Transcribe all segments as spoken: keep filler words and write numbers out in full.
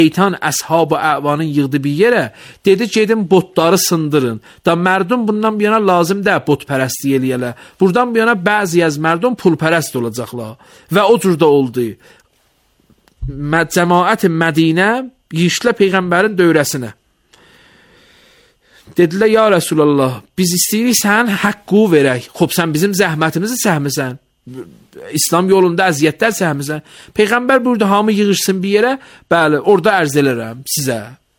Şeytan əshab-ı əvanı yığdı bir yerə, dedi gedin botları sındırın. Da mərdum bundan bir yana lazım da botpərəstlik eləyələr. Buradan bir yana bəzi az mərdum pulpərəst olacaqlar. Və o cür də oldu. Cəmaət Mədinə yişlə Peyğəmbərin dövrəsinə. Dedilər, ya Rəsulallah, biz istəyirik sənin haqqı verək. Xob, sən bizim zəhmətimizi səhmisən. İslam yolunda əziyyətlər səhmisən. Peyğəmbər burada hamı yığışsın bir yerə, bəli, orada ərz elərəm sizə.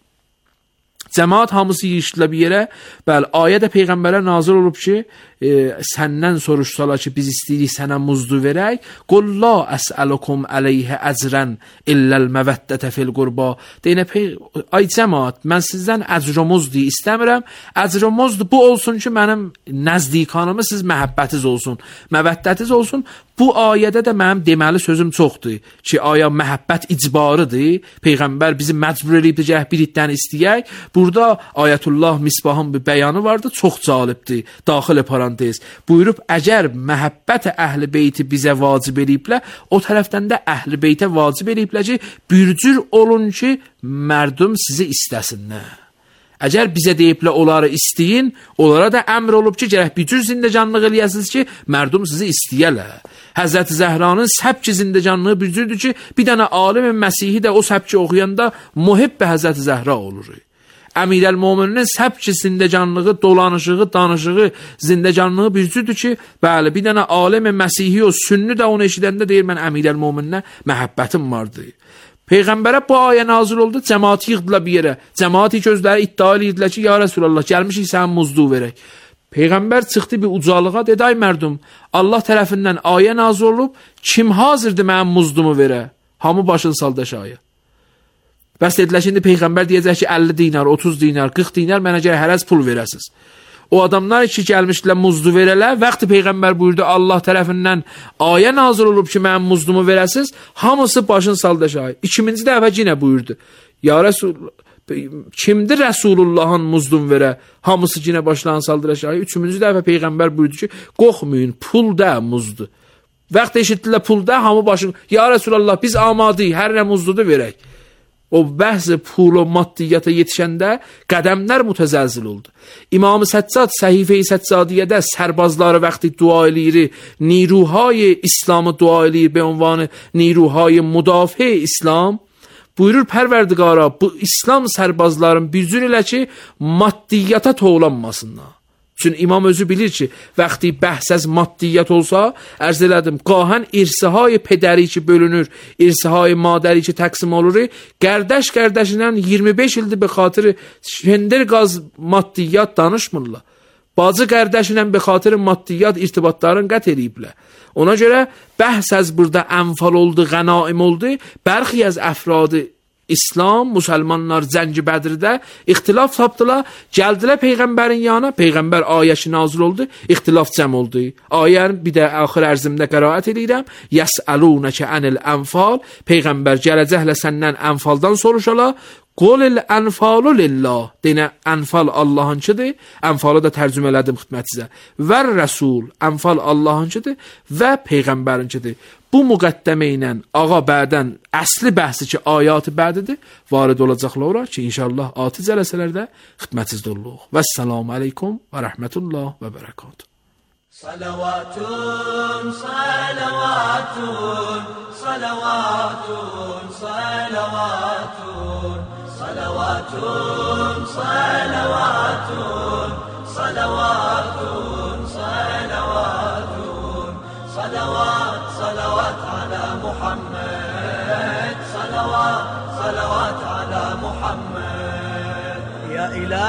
Cəmaat hamısı yığışdılar bir yerə, bəli, ayə də Peyğəmbərə nazil olub ki, e, səndən soruşsalar ki, biz istəyirik sənə muzdu verək. Qul la əsəlukum əleyhə əcrən illəl məvəddətə fil qurba. Deyinə, ay cəmaat, mən sizdən əcromuzdu istəmirəm. Əcromuzdu bu olsun ki, mənim nəzdikanımı siz məhəbbətiz olsun, məvəddətiz olsun. Bu ayədə də mənim deməli sözüm çoxdur ki, aya məhəbbət icbarıdır. Peyğəmbər bizi məcbur edib də bir itdən istəyək. Burada Ayətullah Misbahın bir bəyanı vardı, çox cəlibdir. Daxil parantez. Buyurub, əgər məhəbbət əhl-i beyti bizə vacib ediblər, o tərəfdən də əhl-i beytə vacib ediblər ki, bir cür olun ki, mərdum sizi istəsinlər. Əgər bizə deyiblər, onları istəyin, onlara da əmr olub ki, gərək bir cür zindəcanlıq eləyəsiniz ki, mərdum sizi istəyələr. Həzrəti Zəhranın səbki zindəcanlığı bir cürdür ki, bir dənə alim-i Məsihi də o səbki oxuyanda muhibb Həzrəti Zəhra olur. Əmirəl-Möminin səbki zindəcanlığı, dolanışığı, danışığı, zindəcanlığı bir cürdür ki, bəli, bir dənə alim-i Məsihi o sünni də onu eşidəndə deyir, mən Əmirəl-Mömininə məhəbbətim vardır. Peyğəmbərə bu ayə nazil oldu, cəmaati yığdılar bir yerə. Cəmaati gözləri iddia edirdilər ki, ya Rəsulallah, gəlmişik sən muzdu verək. Peyğəmbər çıxdı bir ucalığa, dedi, ay mərdum, Allah tərəfindən ayə nazil olub, kim hazırdır mənim muzdumu verə? Hamı başını saldı aşağıya. Bəs dedilər, şimdi Peyğəmbər deyəcək ki, əlli dinar, otuz dinar, qırx dinar mənə gərək hərəz pul verəsiz. O adamlar ki, gəlmişdilər muzdu verələr, vaxtı Peyğəmbər buyurdu, Allah tərəfindən ayə nazil olub ki, mənim muzdumu verəsiz, hamısı başını saldı aşağıya. İkinci dəfə yenə buyurdu, ya Rəsulullah, kimdir Rəsulullahın muzdun verə? Hamısı yenə başlarını saldı aşağıya. Üçüncü dəfə Peyğəmbər buyurdu ki, qorxmayın, pul da muzdu. Vaxt eşitdilər pul da, hamı başını, ya Rəsulullah, biz amadıyıq, hər nə muzdudu verək. O bəhz-i pul o maddiyyata yetişəndə qədəmlər mütəzəlzil oldu. İmam-ı Səccad Səhifə-i Səccadiyyədə sərbazları vaxtı dua eləyir, niruhay İslamı dua eləyir, be unvanı niruhay müdafiə İslam. Buyurur Pərverdigara, bu İslam sərbazların bir cür elə ki, maddiyyata toğlanmasınlar. Çünki imam özü bilir ki, vaxtı bəhsəz maddiyyat olsa, ərz elədim, qahən irsihay pedəri ki bölünür, irsihay madəri ki təqsim olur, qərdəş qərdəşindən iyirmi beş ildir be xatırı şendir qaz maddiyyat danışmırlar. Bacı qərdəşindən be xatırı maddiyyat irtibatların qət ediblər. Ona görə bəhsəz burada ənfal oldu, qənaim oldu, bərxi az əfradı İslam, müsəlmanlar Zəngi Bədirdə ixtilaf tapdılar, gəldilər Peyğəmbərin yanına, Peyğəmbər ayəşi nazil oldu, ixtilaf cəm oldu. Ayəni bir də axır ərzimdə qəraət edirəm, yəsəlunəkə ənil ənfal, Peyğəmbər gələcəklə səndən ənfaldan soruşalar, qolil ənfalu lillah, deyinə ənfal Allahınçıdır, ənfalı da tərcümə elədim xidmətinizə, vər rəsul, ənfal Allahınçıdır və Peyğəmbərinçidir. Bu müqəddəmə ilə ağa bədən əsli bəhsi ki, ayatı bədidir, varid olacaqlar ora ki, inşallah ati cələsələrdə xidmətinizdə olluq. Vəssalamu aleykum və rəhmətullah və bərəkatuhu. Salavatun, salavatun, salavatun, salavatun, salavatun, salavatun, salavatun, salavatun, salavat, salavat ala Muhammed, salavat, salavat ala Muhammed. Ya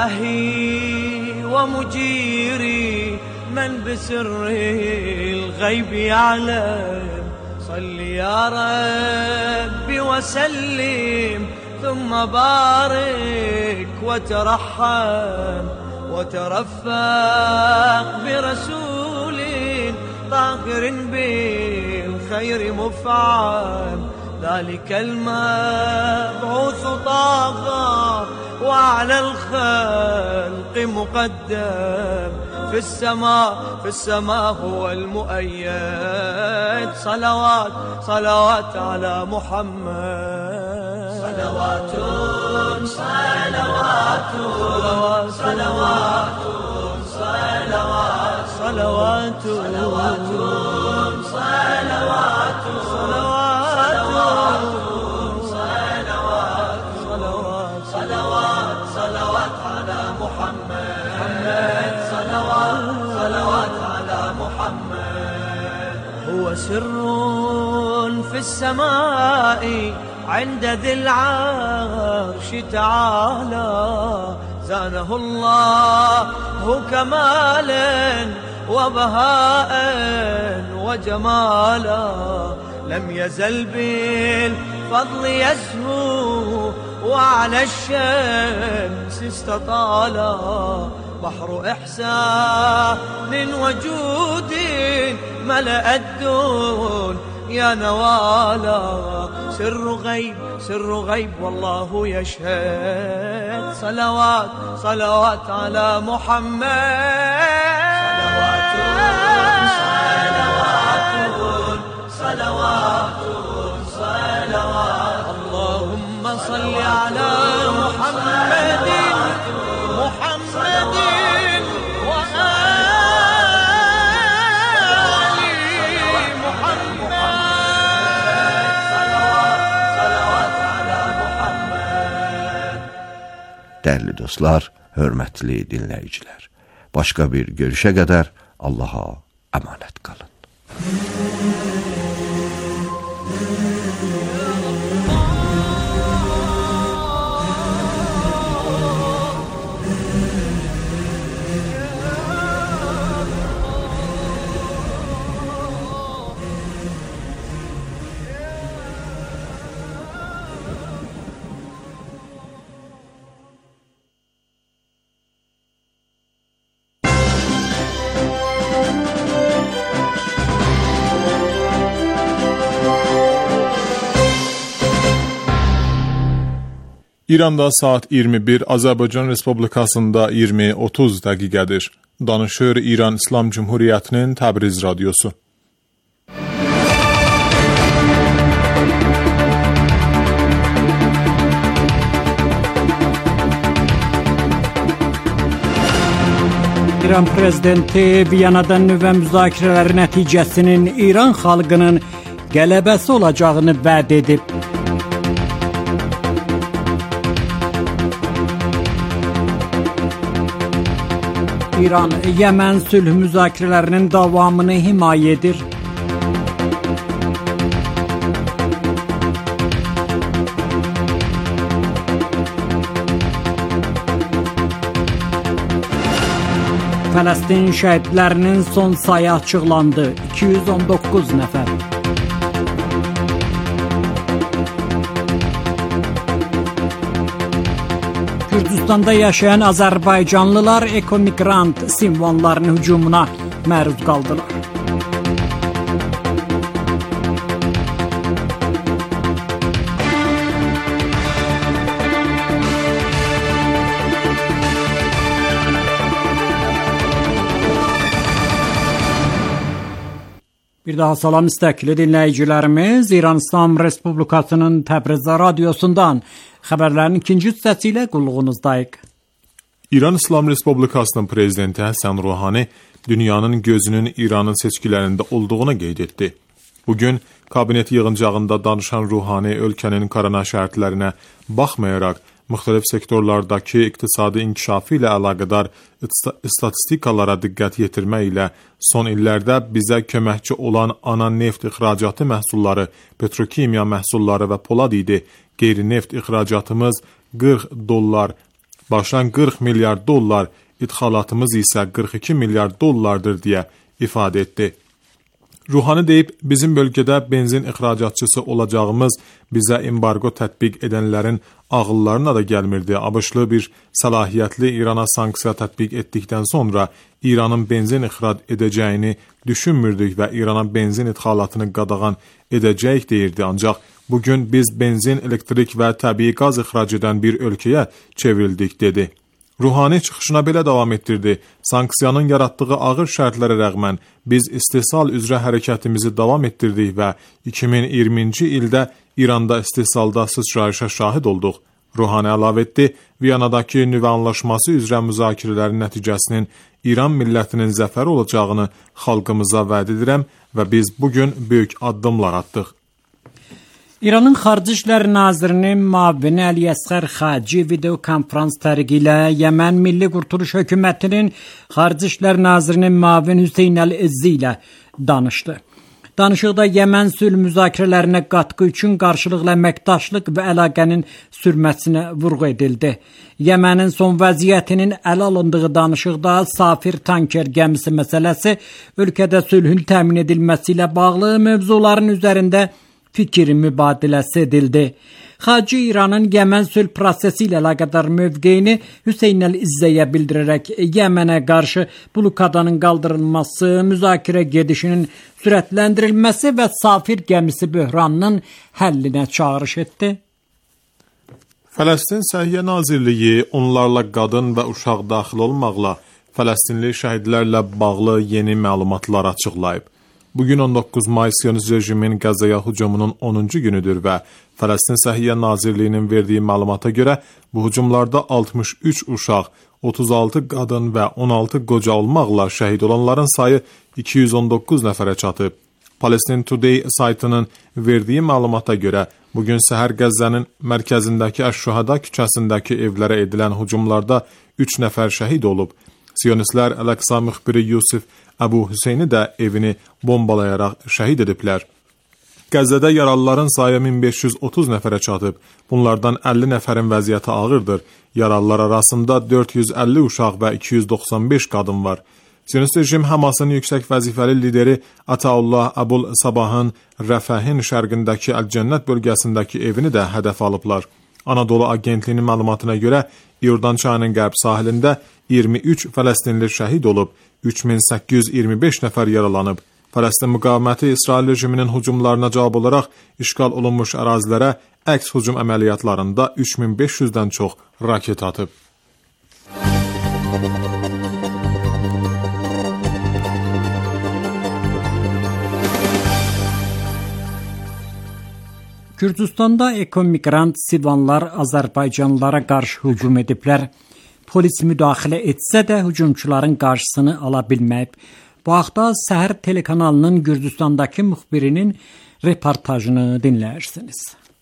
ilahi wa mujiri من بسر الغيب يعلم صل يا ربي وسلم ثم بارك وترحم وترفق برسول طاهر بالخير مفعم ذلك المبعوث طاغى وعلى الخلق مقدم في السماء في السماء هو المؤيد صلوات صلوات على محمد. صلوات صلوات صلوات صلوات صلوات صلوات صلوات صلوات صلوات صلوات على محمد صلوات صلوات على محمد. هو سر في السماء عند ذي العرش تعالى زانه الله كمالا وبهاء وجمالا لم يزل بالفضل يزهو وعلى الشمس استطالا بحر إحسان وجود ملأ الدون يا نوالا سر غيب سر غيب والله يشهد صلوات صلوات على محمد صلوات صلوات اللهم صل على محمد محمد Dəyərli dostlar, hörmətli dinləyicilər. Başqa bir görüşə qədər Allaha əmanət qalın. İranda saat iyirmi bir, Azərbaycan Respublikasında iyirmi otuz dəqiqədir. Danışır İran İslam Cumhuriyyətinin Təbriz radiosu. İran prezidenti Viyanada nüvə müzakirələri nəticəsinin İran xalqının qələbəsi olacağını vəd edib. İran, Yəmən sülh müzakirələrinin davamını himayə edir. Fələstin şəhidlərinin son sayı açıqlandı. iki yüz on doqquz nəfər. Gürcüstanda yaşayan Azərbaycanlılar ekomigrant simvollarının hücumuna məruz qaldılar. Bir daha salam istəkli dinləyicilərimiz, İran İslam Respublikasının Təbriz radiosundan xəbərlərin ikinci hissəsi ilə qulluğunuzdayıq. İran İslam Respublikasının prezidenti Həsən Ruhani dünyanın gözünün İranın seçkilərində olduğunu qeyd etdi. Bugün kabinet yığıncağında danışan Ruhani ölkənin korona şərtlərinə baxmayaraq müxtəlif sektorlardakı iqtisadi inkişafı ilə əlaqədar statistikalara diqqət yetirmək ilə son illərdə bizə köməkçi olan ana neft ixracatı məhsulları, petrokimya məhsulları və polad idi. Qeyri-neft ixracatımız qırx dollar, başdan qırx milyard dollar, idxalatımız isə qırx iki milyard dollardır deyə ifadə etdi. Ruhani deyib, bizim bölgədə benzin ixracatçısı olacağımız bizə embargo tətbiq edənlərin ağıllarına da gəlmirdi. ABŞ-lı bir səlahiyyətli İrana sanksiya tətbiq etdikdən sonra İranın benzin ixrac edəcəyini düşünmürdük və İrana benzin idxalatını qadağan edəcəyik deyirdi. Ancaq bugün biz benzin, elektrik və təbii qaz ixrac edən bir ölkəyə çevrildik, dedi. Ruhani çıxışına belə davam etdirdi. Sanksiyanın yaratdığı ağır şərtlərə rəğmən biz istehsal üzrə hərəkətimizi davam etdirdik və iki min iyirminci ildə İranda istehsalda sıçrayışa şahid olduq. Ruhani əlavə etdi, Viyanadakı nüvə anlaşması üzrə müzakirələrin nəticəsinin İran millətinin zəfəri olacağını xalqımıza vəd edirəm və biz bugün böyük addımlar atdıq. İranın Xarici İşlər Nazirinin müavini Əli Əsğər Xaci video konferans təriqi ilə Yəmən Milli Qurtuluş Hökumətinin Xarici İşlər Nazirinin müavin Hüseyn Əl-İzzi ilə danışdı. Danışıqda Yəmən sülh müzakirələrinə qatqı üçün qarşılıqlı əməkdaşlıq və əlaqənin sürməsinə vurğu edildi. Yəmənin son vəziyyətinin ələ alındığı danışıqda Safir tanker gəmisi məsələsi, ölkədə sülhün təmin edilməsi ilə bağlı mövzuların üzərində fikir mübadiləsi edildi. Xaci İranın Yəmən sülh prosesi ilə əlaqədar mövqeyini Hüseyn Əl-İzzəyə bildirərək Yəmənə qarşı blokadanın qaldırılması, müzakirə gedişinin sürətləndirilməsi və Safir gəmisi böhranının həllinə çağırış etdi. Fələstin Səhiyyə Nazirliyi onlarla qadın və uşaq daxil olmaqla Fələstinli şəhidlərlə bağlı yeni məlumatlar açıqlayıb. Bugün on doqquz may Siyonist rejimin Qəzzaya hücumunun onuncu günüdür və Fələstin Səhiyyə Nazirliyinin verdiyi məlumata görə bu hücumlarda altmış üç uşaq, otuz altı qadın və on altı qoca olmaqla şəhid olanların sayı iki yüz on doqquz nəfərə çatıb. Palestine Today saytının verdiyi məlumata görə bugün səhər Qəzzənin mərkəzindəki Əş-Şühəda küçəsindəki evlərə edilən hücumlarda üç nəfər şəhid olub. Siyonistlər Əl-Əqsa müxbiri Yusif Əbu Hüseyni də evini bombalayaraq şəhid ediblər. Qəzzədə yaralıların sayı min beş yüz otuz nəfərə çatıb. Bunlardan əlli nəfərin vəziyyəti ağırdır. Yaralılar arasında dörd yüz əlli uşaq və iki yüz doxsan beş qadın var. Siyonist rejim Hamasın yüksək vəzifəli lideri Ataullah Əbul Sabahın Rəfəhin şərqindəki Əl-Cənnət bölgəsindəki evini də hədəf alıblar. Anadolu Agentliyinin məlumatına görə İordan çayının qərb sahilində iyirmi üç Fələstinli şəhid olub, üç min səkkiz yüz iyirmi beş nəfər yaralanıb. Fələstin müqaviməti İsrail rejiminin hücumlarına cavab olaraq işğal olunmuş ərazilərə əks hücum əməliyyatlarında üç min beş yüzdən çox raket atıb. Gürcüstanda ekomigrant Sivanlar Azərbaycanlılara qarşı hücum ediblər. Polis müdaxilə etsə də hücumçuların qarşısını ala bilməyib. Bu haqda Səhər telekanalının Gürcüstandakı müxbirinin reportajını dinləyirsiniz.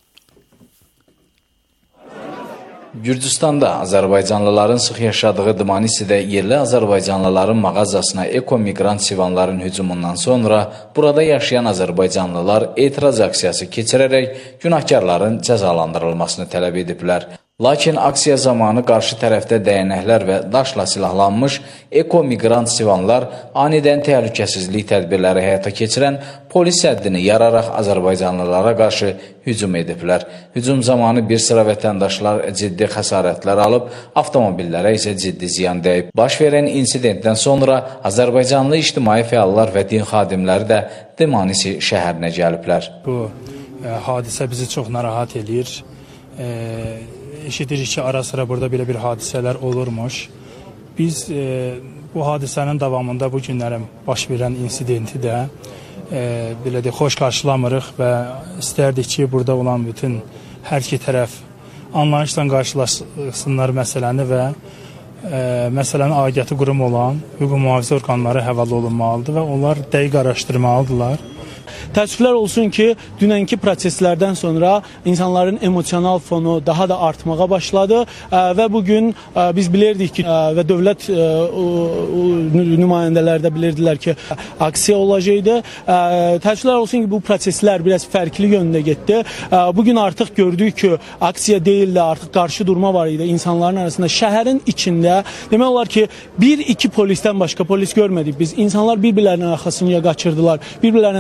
Gürcüstanda Azərbaycanlıların sıx yaşadığı Dmanisidə yerli Azərbaycanlıların mağazasına ekomigrant Sivanların hücumundan sonra burada yaşayan Azərbaycanlılar etiraz aksiyası keçirərək günahkarların cəzalandırılmasını tələb ediblər. Lakin aksiya zamanı qarşı tərəfdə dəyənəklər və daşla silahlanmış ekomigrant Sivanlar anidən təhlükəsizlik tədbirləri həyata keçirən polis həddini yararaq Azərbaycanlılara qarşı hücum ediblər. Hücum zamanı bir sıra vətəndaşlar ciddi xəsarətlər alıb, avtomobillərə isə ciddi ziyan dəyib. Baş verən insidentdən sonra Azərbaycanlı ictimai fəallar və din xadimləri də Dmanisi şəhərinə gəliblər. Bu e, hadisə bizi çox narahat edir. E, eşidirik ki, ara sıra burada belə bir hadisələr olurmuş. Biz e, bu hadisənin davamında bu günlərin baş verən insidenti də e, belə də xoş qarşılamırıq və istərdik ki, burada olan bütün hər iki tərəf anlayışla qarşılasınlar məsələni və e, məsələnin aidiyyəti qurum olan hüquq mühafizə orqanları həvalə olunmalıdır və onlar dəqiq araşdırmalıdırlar. Təəssüflər olsun ki, dünənki proseslərdən sonra insanların emosional fonu daha da artmağa başladı və bugün biz bilirdik ki, və dövlət nümayəndələri də bilirdilər ki, aksiya olacaqdı. Təəssüflər olsun ki, bu proseslər biraz fərqli yöndə getdi. Bugün artıq gördük ki, aksiya deyil də artıq qarşı durma var idi insanların arasında. Şəhərin içində demək olar ki, bir-iki polisdən başqa polis görmədik biz. İnsanlar bir-birlərinin arxasına qaçırdılar, bir-birlərinə daş atırdılar.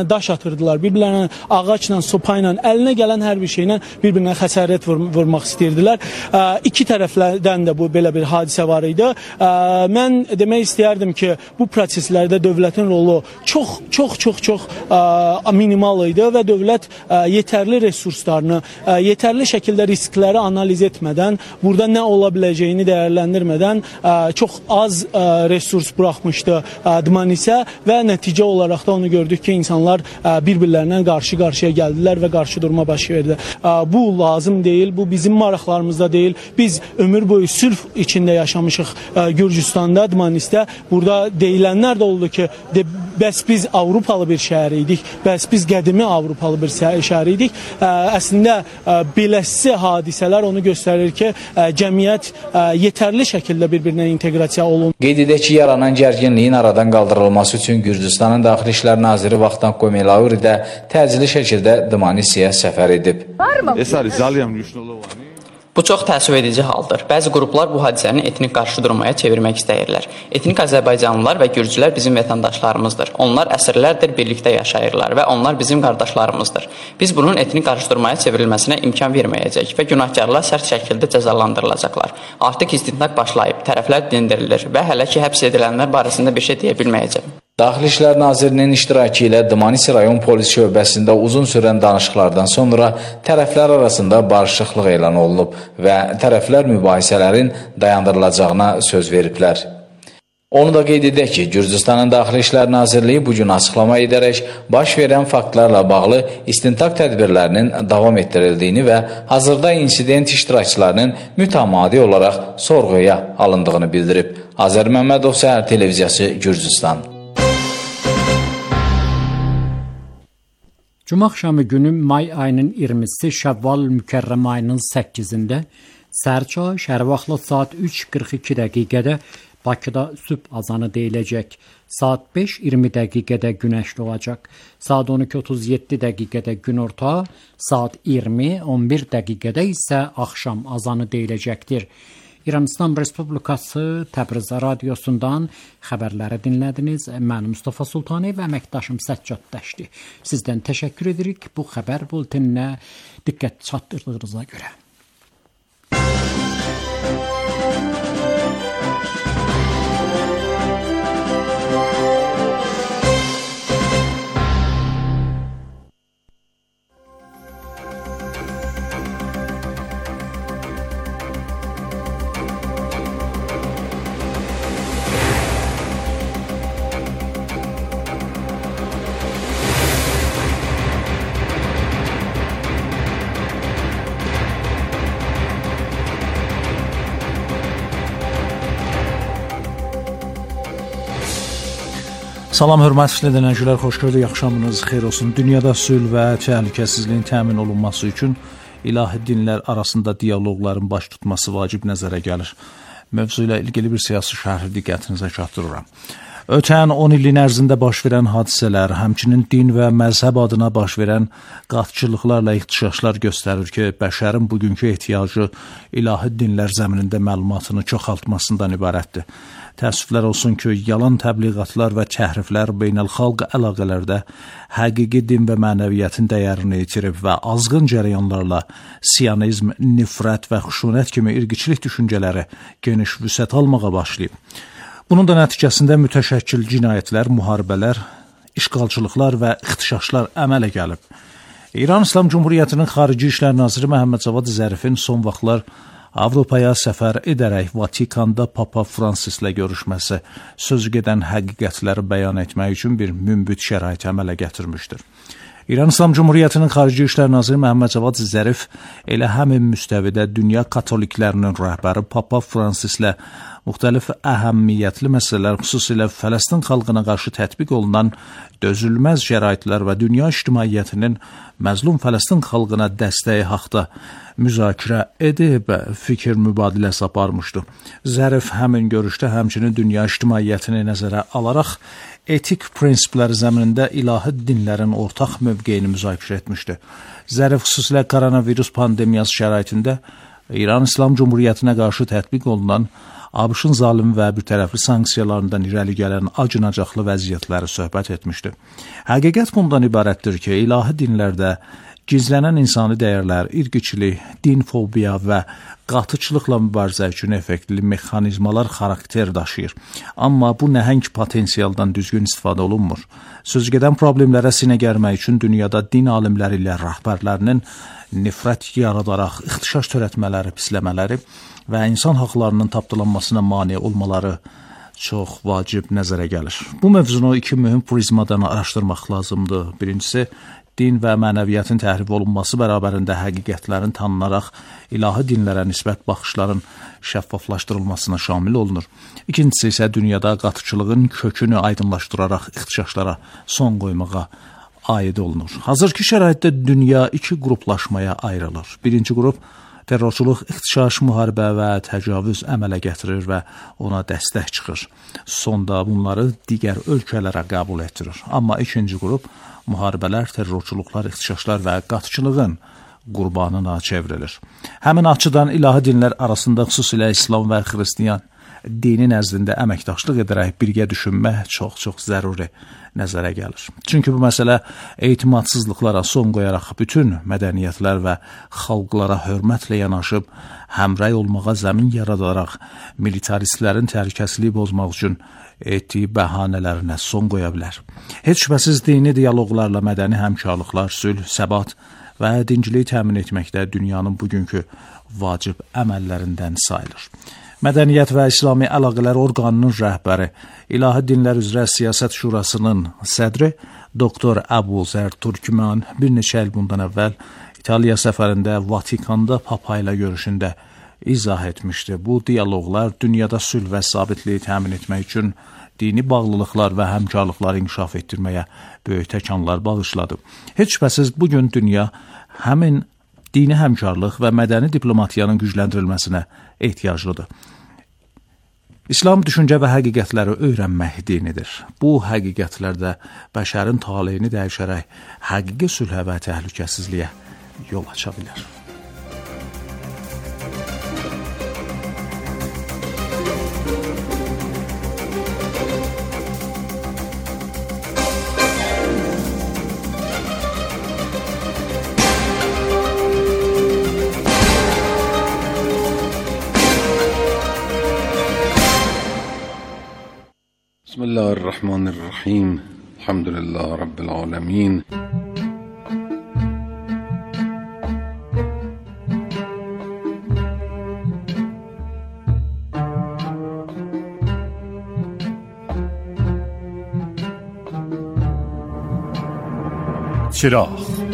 atırdılar. Bir-birlərinə ağacla, sopa ilə, əlinə gələn hər bir şeylə bir-birinə xəsarət vur vurmaq istəyirdilər. İki tərəflərdən də bu belə bir hadisə var idi. Mən demək istəyərdim ki, bu proseslərdə dövlətin rolu çox, çox, çox, çox minimal idi və dövlət yetərli resurslarını, yetərli şəkildə riskləri analiz etmədən, burada nə ola biləcəyini dəyərləndirmədən çox az resurs buraxmışdı Dmanisə və nəticə olaraq da onu gördük ki, insanlar bir-birlərinə qarşı-qarşıya gəldilər və qarşı durma baş verdi. Bu lazım deyil, bu bizim maraqlarımızda deyil. Biz ömür boyu sülh içində yaşamışıq Gürcüstanda, Dmanisdə. Burada deyilənlər də oldu ki, de, bəs biz Avropalı bir şəhər idik, bəs biz qədimi Avropalı bir şəhər idik. Əslində, beləsi hadisələr onu göstərir ki, cəmiyyət yetərli şəkildə bir-birinə inteqrasiya olunur. Qeyd edək ki, yaranan gərginliyin aradan qaldırılması üçün Gürcüstanın Daxili İşlər Naziri Vaxtan Komilauri də təcili şəkildə Dmanisiyə səfər edib. Bu çox təəssüf edici haldır. Bəzi qruplar bu hadisəni etnik qarşıdurmaya çevirmək istəyirlər. Etnik Azərbaycanlılar və Gürcülər bizim vətəndaşlarımızdır. Onlar əsrlərdir birlikdə yaşayırlar və onlar bizim qardaşlarımızdır. Biz bunun etnik qarşıdurmaya çevrilməsinə imkan verməyəcək və günahkarlar sərt şəkildə cəzalandırılacaqlar. Artıq istintaq başlayıb, tərəflər dindirilir və hələ ki həbs edilənlər barəsində bir şey deyə bilməyəcəm. Daxili İşlər Nazirinin iştirakı ilə Dmanisi rayon polis şöbəsində uzun sürən danışıqlardan sonra tərəflər arasında barışıqlıq elan olunub və tərəflər mübahisələrin dayandırılacağına söz veriblər. Onu da qeyd edək ki, Gürcüstanın Daxili İşlər Nazirliyi bugün açıqlama edərək baş verən faktlarla bağlı istintaq tədbirlərinin davam etdirildiyini və hazırda insident iştirakçılarının mütəmadi olaraq sorğuya alındığını bildirib. Azər Məmmədov, Səhər Televiziyası, Gürcüstan. Cuma axşamı günü may ayının iyirmisi Şəvval Mükərrəm ayının səkkizində səhər şəhər vaxtı saat üç qırx iki dəqiqədə Bakıda sübh azanı deyiləcək. Saat beş iyirmi dəqiqədə günəş doğacaq. Saat on iki otuz yeddi dəqiqədə günorta, saat iyirmi on bir dəqiqədə isə axşam azanı deyiləcəkdir. İran İslam Respublikası Təbriz radiosundan xəbərləri dinlədiniz. Mən Mustafa Sultani və əməkdaşım Səccad Dəşti. Sizdən təşəkkür edirik bu xəbər bulletinə diqqət çatdırdığınıza görə. Salam, hörmətli dinləyicilər, xoş gördük, axşamınız xeyir olsun. Dünyada sülh və təhlükəsizliyin təmin olunması üçün ilahi dinlər arasında dialoqların baş tutması vacib nəzərə gəlir. Mövzu ilə ilgili bir siyasi şərhi diqqətinizə çatdırıram. Ötən on ilin ərzində baş verən hadisələr, həmçinin din və məzhəb adına baş verən qatçılıqlarla ixtişaşlar göstərir ki, bəşərin bugünkü ehtiyacı ilahi dinlər zəminində məlumatını çoxaltmasından ibarətdir. Təəssüflər olsun ki, yalan təbliğatlar və təhriflər beynəlxalq əlaqələrdə həqiqi din və mənəviyyətin dəyərini itirib və azğın cərəyanlarla siyonizm, nifrət və xuşunət kimi irqiçilik düşüncələri geniş vüsət almağa başlayıb. Bunun da nəticəsində mütəşəkkil cinayətlər, müharibələr, işğalçılıqlar və ixtişaşlar əmələ gəlib. İran İslam Cumhuriyyətinin Xarici İşlər Naziri Məhəmməd Cavad Zərifin son vaxtlar Avropaya səfər edərək Vatikanda Papa Fransislə görüşməsi sözü gedən həqiqətləri bəyan etmək üçün bir münbit şərait əmələ gətirmişdir. İran İslam Cumhuriyyətinin Xarici İşlər Naziri Məhəmməd Cavad Zərif elə həmin müstəvidə dünya katoliklərinin rəhbəri Papa Fransislə müxtəlif əhəmiyyətli məsələlər, xüsusilə Fələstin xalqına qarşı tətbiq olunan dözülməz şəraitlər və dünya ictimaiyyətinin məzlum Fələstin xalqına dəstəyi haqda müzakirə edib fikir mübadiləsi aparmışdı. Zərif həmin görüşdə həmçinin dünya ictimaiyyətini nəzərə alaraq etik prinsipləri zəminində ilahi dinlərin ortaq mövqeyini müzakirə etmişdi. Zərif xüsusilə koronavirus pandemiyası şəraitində İran İslam Cumhuriyyətinə qarşı tətbiq olunan ABŞ-ın zalim və birtərəfli sanksiyalarından irəli gələn acınacaqlı vəziyyətləri söhbət etmişdi. Həqiqət bundan ibarətdir ki, ilahi dinlərdə gizlənən insani dəyərlər, irqiçilik, din fobiya və qatıçılıqla mübarizə üçün effektli mexanizmalar xarakter daşıyır. Amma bu nəhəng potensialdan düzgün istifadə olunmur. Sözügedən problemlərə sinə gərmək üçün dünyada din alimləri ilə rəhbərlərinin nifrət yaradaraq ixtişaş törətmələri, pisləmələri və insan haqlarının tapdalanmasına mane olmaları çox vacib nəzərə gəlir. Bu mövzunu iki mühüm prizmadan araşdırmaq lazımdır. Birincisi, din və mənəviyyatın təhrif olunması bərabərində həqiqətlərin tanınaraq ilahi dinlərə nisbət baxışların şəffaflaşdırılmasına şamil olunur. İkincisi isə dünyada qatıçılığın kökünü aydınlaşdıraraq ixtişaşlara son qoymağa aid olunur. Hazırki şəraitdə dünya iki qruplaşmaya ayrılır. Birinci qrup terrorçuluq, ixtişaş, müharibə və təcavüz əmələ gətirir və ona dəstək çıxır. Sonda bunları digər ölkələrə qəbul etdirir. Amma ikinci qrup müharibələr, terrorçuluqlar, ixtişaşlar və qatıçılığın qurbanına çevrilir. Həmin açıdan ilahi dinlər arasında xüsusilə İslam və Xristiyan dini nəzdində əməkdaşlıq edərək birgə düşünmək çox-çox zəruri nəzərə gəlir. Çünki bu məsələ etimadsızlıqlara son qoyaraq bütün mədəniyyətlər və xalqlara hörmətlə yanaşıb, həmrəy olmağa zəmin yaradaraq militaristlərin təhlükəsizliyi pozmaq üçün etdiyi bəhanələrinə son qoya bilər. Heç şübhəsiz dini dialoqlarla mədəni həmkarlıqlar, sülh, səbat və dinciliyi təmin etməkdə dünyanın bugünkü vacib əməllərindən sayılır. Mədəniyyət və İslami əlaqələr orqanının rəhbəri, İlahi Dinlər üzrə Siyasət Şurasının sədri doktor Əbu Zər Türkmen bir neçə il bundan əvvəl İtaliya səfərində Vatikanda Papa ilə görüşündə izah etmişdi. Bu dialoqlar dünyada sülh və sabitliyi təmin etmək üçün dini bağlılıqlar və həmkarlıqları inkişaf etdirməyə böyük təkanlar bağışladı. Heç şübhəsiz bugün dünya həmin dini həmkarlıq və mədəni diplomatiyanın gücləndirilməsinə ehtiyaclıdır. İslam düşüncə və həqiqətləri öyrənmək dinidir. Bu həqiqətlərdə bəşərin taleyini dəyişərək həqiqi sülhə və təhlükəsizliyə yol aça bilər. بسم الله الرحمن الرحيم الحمد لله رب العالمين چراغ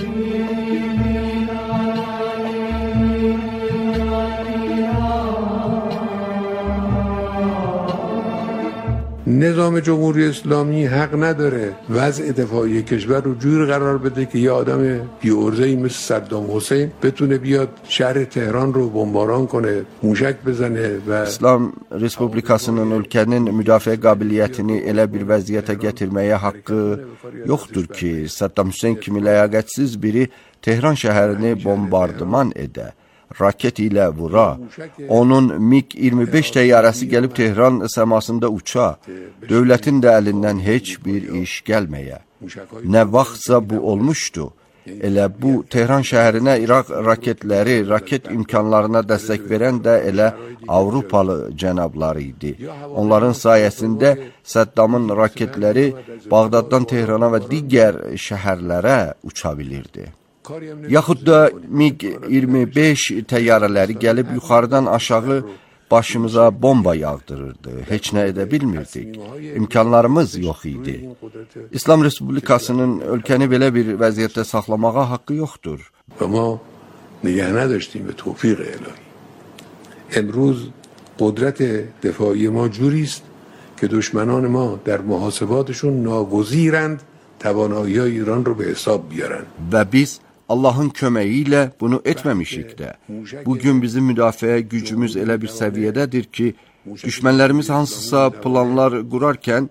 نظام جمهوری اسلامی حق نداره وضع دفاعی کشور رو جور قرار بده که یه آدم بی‌عرضه‌ای مثل صدام حسین بتونه بیاد شهر تهران رو بمباران کنه، موشک بزنه و İslam Respublikasının ölkənin müdafiə qabiliyyətini elə bir vəziyyətə gətirməyə haqqı yoxdur ki, Saddam Hüseyn kimi ləyaqətsiz biri Tehran şəhərini bombardıman edə, raket ilə vura, onun MiG iyirmi beş təyyarəsi gəlib Tehran səmasında uça, dövlətin də əlindən heç bir iş gəlməyə. Nə vaxtsa bu olmuşdu. Elə bu Tehran şəhərinə İraq raketləri, raket imkanlarına dəstək verən də elə Avropalı cənabları idi. Onların sayəsində Saddamın raketləri Bağdaddan Tehrana və digər şəhərlərə uça bilirdi. Yaxud da MiG iyirmi beş təyyarələri gəlib yuxarıdan aşağı başımıza bomba yağdırırdı. Heç nə edə bilmirdik. İmkanlarımız yox idi. İslam Respublikasının ölkəni belə bir vəziyyətdə saxlamağa haqqı yoxdur. ما نگه نداشتیم به توفیق الهی. امروز قدرت دفاعی ما جوری است که دشمنان ما در محاسباتشون ناگزیرند توانایی ایران رو به حساب بیارن. Və biz Allahın köməyi ilə bunu etməmişik də. Bugün bizim müdafiə gücümüz elə bir səviyyədədir ki, düşmənlərimiz hansısa planlar qurarkən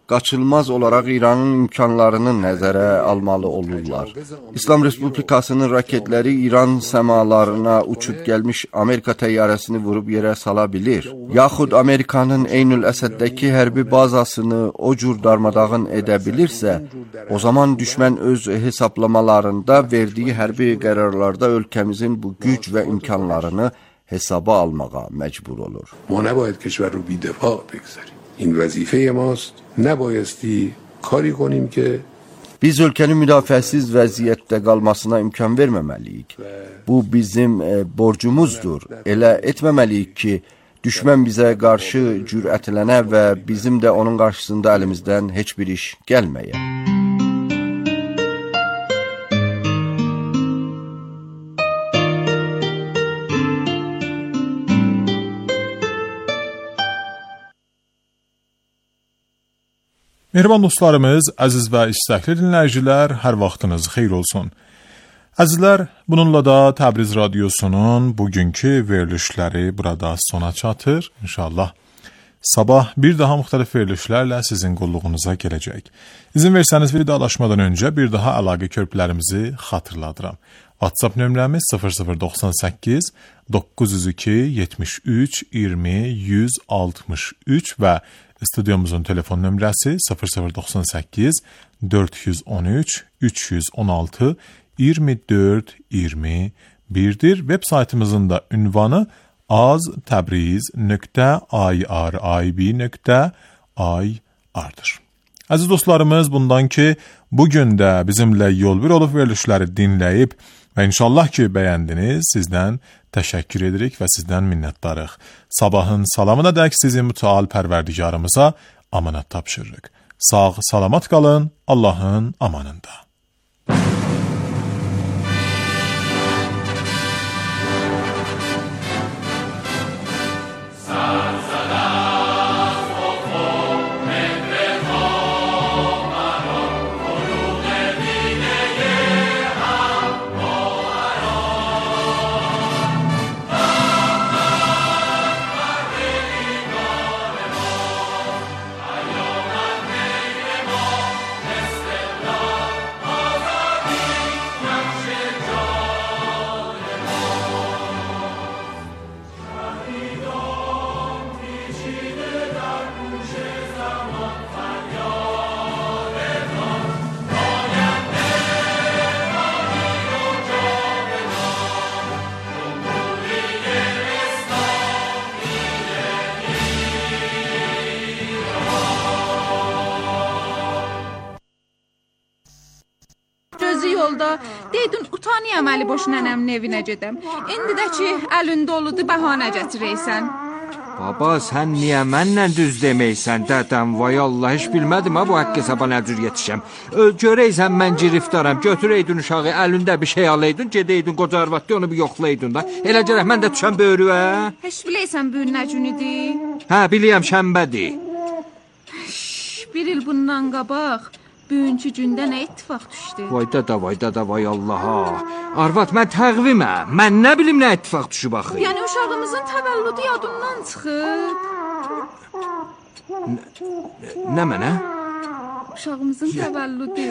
qaçılmaz olaraq İranın imkanlarını nəzərə almalı olurlar. İslam Respublikasının raketləri İran səmalarına uçub gəlmiş Amerika təyyarəsini vurub yerə sala bilir. Yaxud Amerikanın Eynül Əsəddəki hərbi bazasını o cür darmadağın edə bilirsə, o zaman düşmən öz hesablamalarında verdiyi hərbi qərarlarda ölkəmizin bu güc və imkanlarını hesaba almağa məcbur olur. ما نباید کشور رو بی دفاع بگذاریم. این وظیفه ماست. نبایستی کاری کنیم که Biz ölkənin müdafiəsiz vəziyyətdə qalmasına imkan verməməliyik. Bu bizim e, borcumuzdur. Elə etməməliyik ki, düşmən bizə qarşı cürətlənə və bizim də onun qarşısında əlimizdən heç bir iş gəlməyə. Mehriban dostlarımız, əziz və istəkli dinləyicilər, hər vaxtınız xeyir olsun. Əzizlər, bununla da Təbriz Radiosunun bugünkü verilişləri burada sona çatır. İnşallah sabah bir daha müxtəlif verilişlərlə sizin qulluğunuza gələcək. İzin versəniz vidalaşmadan öncə bir daha əlaqə körpülərimizi xatırladıram. WhatsApp nömrəmiz sıfır sıfır doxsan səkkiz doqquz yüz iki yetmiş üç iyirmi yüz altmış üç və Stüdyomuzun telefon nömrəsi sıfır sıfır doxsan səkkiz dörd yüz on üç üç yüz on altı iyirmi dörd iyirmi birdir. Web saytımızın da ünvanı az təbriz nöqtə irib nöqtə irdir. Əziz dostlarımız, bundan ki, bugün də bizimlə yol bir olub verilişləri dinləyib və inşallah ki, bəyəndiniz, sizdən təşəkkür edirik və sizdən minnətdarıq. Sabahın salamına dək sizi mütəal pərverdigarımıza amanat tapşırırıq. Sağ, salamat qalın, Allahın amanında. Yolda deydin utanıyam Əli boş nənəmin evinə gedəm. İndi də ki əlində oludu bəhanə gətirəysən. Baba, sən niyə mənlə düz deməysən dədəm? Vay Allah, heç bilmədim ha bu haqq hesaba nə cür yetişəm. Görəysən mən giriftaram, götürəydin uşağı, əlində bir şey alaydın, gedəydin qoca arvadda onu bir yoxlaydın da. Elə gərək mən də düşəm böyrüyə. Heç biləysən bu nə günüdür? Hə, biliyəm, şənbədir. Bir il bundan qabaq bugünkü gündə nə ittifaq düşdü? Vay dada, vay dada, vay Allaha. Arvad, mən təqviməm. Mən nə bilim nə ittifaq düşüb axı. Yəni uşağımızın təvəllüdü yadımdan çıxıb. Nə mənə? Uşağımızın təvəllüdü.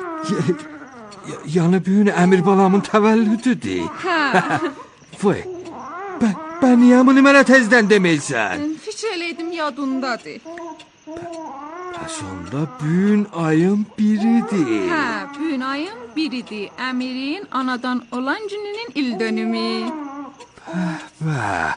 Yəni bugün Əmir balamın təvəllüdüdür. Hə. Vay. Bən niyə bunu mənə tezdən deməysən? Fikir eləydim yadındadır. Bəs onda bugün ayın biridir. Hə, bugün ayın biridir. Əmirin anadan olan gününün il dönümü. Və.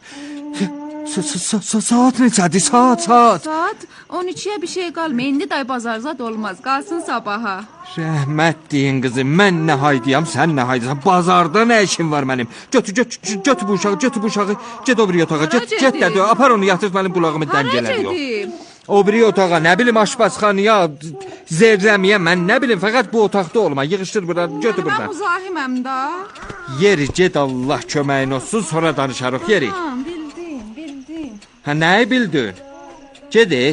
Saat neçədir? Saat, saat. Saat on ikiyə bir şey qalmır. İndi day bazarzad olmaz. Qalsın sabaha. Rəhmət deyin qızım. Mən nə haydiyam, sən nə haydisan. Bazarda nə işin var mənim? Götür, götür, götür bu uşağı, götür bu uşağı. Get o biri otağa. Get, get dədə. Apar onu yatır mənim qulağımı dəngələdir o. O biri otağa, nə bilim aşpazxanaya, zerrəmiyə, mən nə bilim, fəqət bu otaqda olma. Yığışdır bura, götür buradan. Mən müzahiməm da. Yeri, get Allah köməyin olsun, sonra danışarıq, yeri. Ha, bildim, bildim. Ha, nəyi bildin? Gedi.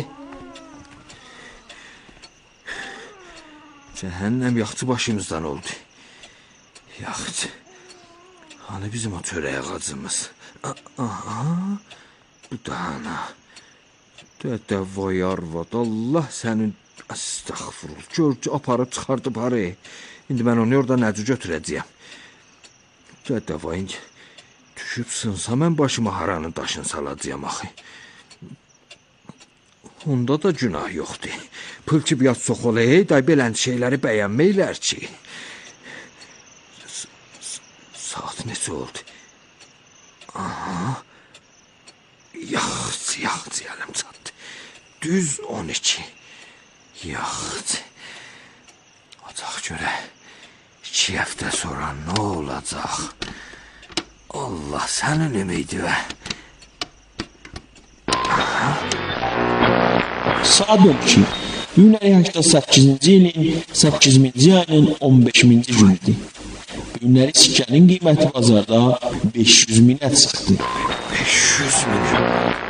Cəhənnəm yaxçı başımızdan oldu. Yaxçı. Hani bizim o çörək ağacımız? Aha, bu da ana. Dədə vay arvad, Allah sənin Astagfirullah. Gör ki, aparıb çıxardıb haraya. İndi mən onu orada necə götürəcəyəm? Dəva, indi düşüb sınsa mən başıma haranın daşını salacağım axı. Onda da günah yoxdur. Pıl ki, yad sox olayı, da belən şeyləri bəyənməklər ki. Saat neçə oldu? Aha. Yaxçı, yaxçı, əlim çatdı. Düz on iki. Yaxçı. Ocaq görə. İki həftə sonra nə olacaq? Allah sənin ümidi və. Saat on iki. Gün ayakta səkkizinci ilin səkkiz minci ayının on beşinci günüdür. Günləri sikənin qiyməti bazarda beş yüz minə çıxdı. beş yüz min.